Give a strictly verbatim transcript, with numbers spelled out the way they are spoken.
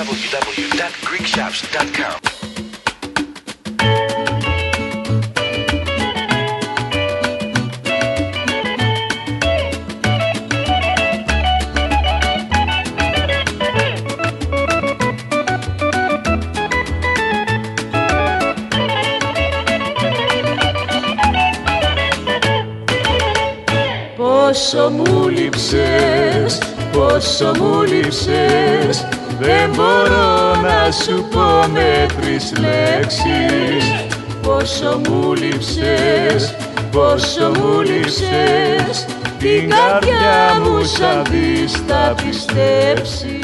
w w dot greek shops dot com. Πόσο μου λείψες, πόσο μου λείψες, δεν μπορώ να σου πω με τρεις λέξεις. Πόσο μου λείψες, πόσο μου λείψες, την καρδιά μου σαν δεις θα πιστέψεις.